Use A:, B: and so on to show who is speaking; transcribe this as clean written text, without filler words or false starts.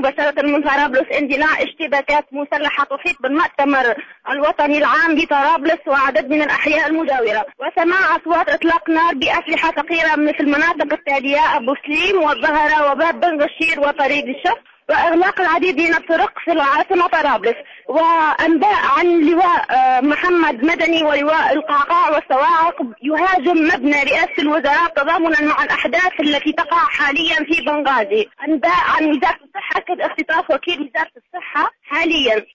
A: مباشرة من طرابلس اندلاع اشتباكات مسلحة تحيط بالمؤتمر الوطني العام بطرابلس وعدد من الأحياء المجاورة، وسماع أصوات إطلاق نار بأسلحة ثقيلة في المناطق التالية: أبو سليم والزهرة وباب بن بشير وطريق الشف، وإغلاق العديد من الطرق في العاصمة طرابلس. وأنباء عن لواء محمد مدني ولواء القعقاع والصواعق يهاجم مبنى رئاسة الوزراء تضامنا مع الأحداث التي تقع حاليا في بنغازي. أنباء عن وزارة الصحة، اختطاف وكيل وزارة الصحة حاليا.